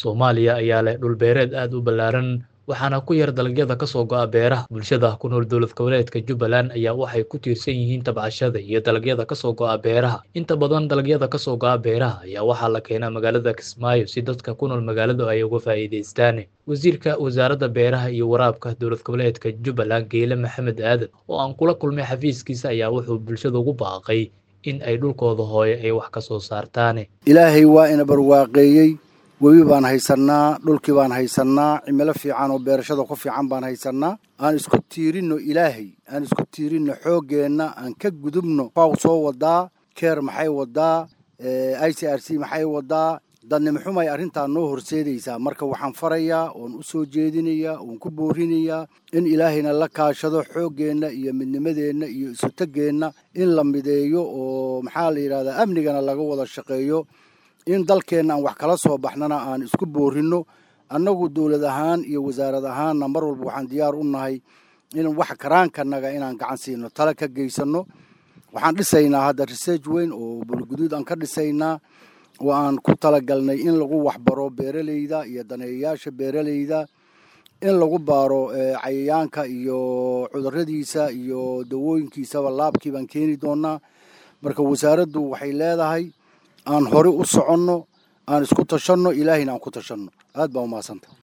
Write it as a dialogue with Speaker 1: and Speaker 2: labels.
Speaker 1: Soomaaliya ayaa leh dhul beereed aad u ballaaran waxaana ku yar dalagyada ka soo go'a beeraha. Bulshada ku nool dowlad goboleedka Jubbaland ayaa waxay ku tiirsan yihiin tabcashada iyo dalagyada ka soo go'a beeraha. Inta badan dalagyada ka soo go'a beeraha ayaa waxaa la keenaa magaalada Kismaayo si dadka ku nool magaaladu ay uga faa'iidaystaan. Wasiirka Wasaaradda Beeraha iyo Waraabka Dowlad Goboleedka Jubbaland Geele Maxamed Aadan oo aan kula kulmay xafiiskiisa ayaa wuxuu bulshada ugu baaqay in ay dhulkooda hooyo ay wax ka soo saartaan.
Speaker 2: Ilaahay waa ina barwaaqeeyay webi baan haysanaa, dhulkii baan haysanaa, cimilo fiican oo beerashada ku fiican baan haysanaa. Aan isku tiirino Ilaahay, aan isku tiirino xooggeena, aan ka gudubno faw soo wadaa, keer maxay wadaa, ICRC maxay wadaa, dadnimo xumay arrintan noo horseedaysaa. Marka waxaan farayaa oon u soo jeedinayaa oon ku boorinayaa in Ilaahayna la kaashado xooggeena iyo midnimadeena iyo isu taggeena in la mideeyo oo maxaa la yiraahdaa amnigana laga wada shaqeeyo. In dalkeena aan wax kala soo baxnana aan isku boorino. Annagu dawlad ahaan iyo wasaarad ahaanna mar walba waxaan diyaar u nahay in wax karaankanaga inaan gacan siino, tala ka geysano. Waxaan dhisaynaa hadda research weyn oo bulguduud aan ka dhisaynaa oo aan ku talagalnay in lagu waxbaro beeralayda iyo daneeyayaasha beeralayda, in lagu baaro cayayaanka iyo cudurradiisa iyo dawooyinkiisaba laabkii baan keeni doonaa. Marka wasaaraddu waxay leedahay aan hore u soconno, aan isku tashanno, Ilaahayna aan ku tashanno. Aad baa u mahadsantahay.